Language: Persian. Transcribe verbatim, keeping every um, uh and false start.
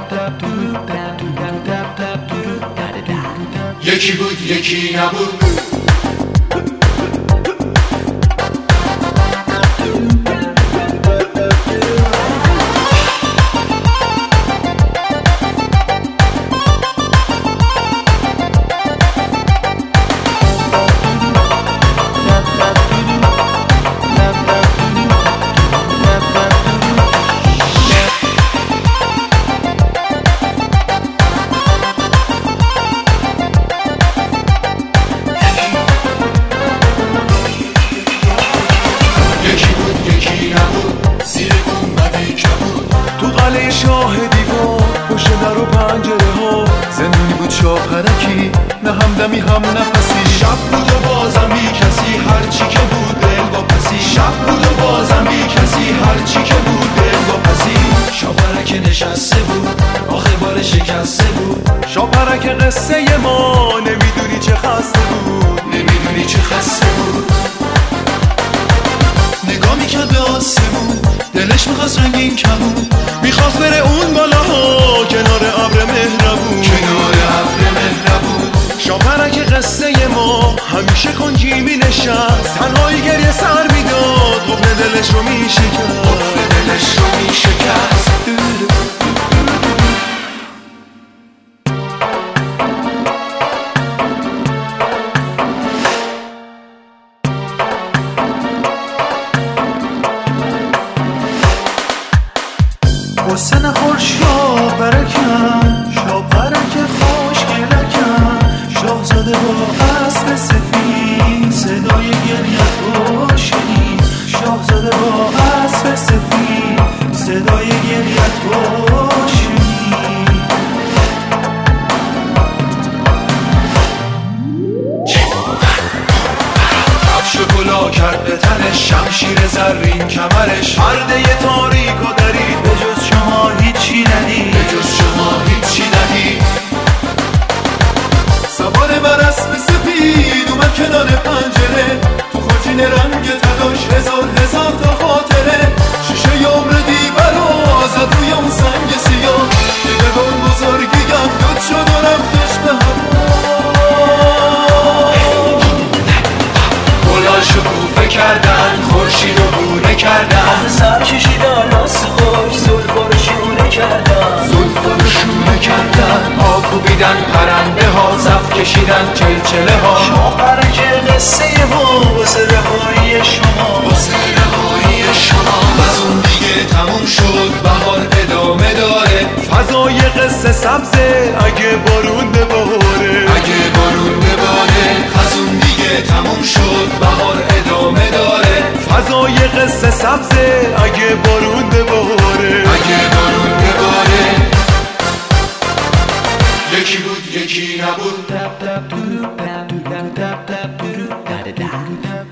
یکی بود یکی نبود. شاه دیوار پشت در و پنجره ها زندونی بود شاپرکی، نه همدمی هم نفسی. شب بود و بازم بی کسی هرچی که بود دل با پسی. شب بود و بازم بی کسی هرچی که بود دل با پسی. شاپرک نشسته بود آخه بار شکسته بود. شاپرک قصه ما نمیدونی چه خسته بود. نمیدونی چه خسته بود. نگاه میکرد به آسمون دلش میخواست رنگین کمون. میخواست بره اون بالاها کنار ابر مهربون. کنار ابر مهربون. شاپرک قصه ما همیشه کنجی می نشست، تنهایی گریه سر میداد، قفل دلش رو میشکست. قفل دلش رو میشکست. قصه نخور شاپرکم، شاپرک خوشگلکم، شاهزاده با اسب سفید صدای گریت رو شنید. شاهزاده با اسب سفید صدای گریت رو شنید. کفش و کلاه کرد به تنش، شمشیر زرین کمرش. پرده تاریک و درید، به جز شما هیچی ندید. به جز شما هیچی ندید. سوار بر اسب سفید اومد کنار پنجره، تو خاجین رنگ تلاش هزار هزار تا خاطره. شیشه عمر دیبر رو زد روی اون سنگ سیاه، دیگه به اون بزرگی گفت شد و رفتش به هوا. گلاشو کوفه کردن، خورشید رو بونه کردن. سر کشیدن راست خوش زلفا رو شونه کردن. زلفا رو شونه کردن. پا کوبیدن پرنده ها، صف کشیدن چلچله ها. شاپرک قصه ما واسه رهایی شما، واسه رهایی شما. از اون دیگه تموم شد بهار ادامه داره. فضای قصه سبزه اگه بارون بباره. اگه بارون بباره. از اون دیگه تموم شد بهار ادامه داره. فضای قصه سبزه اگه بارون بباره. اگه بارون بباره. یکی بود یکی نبود.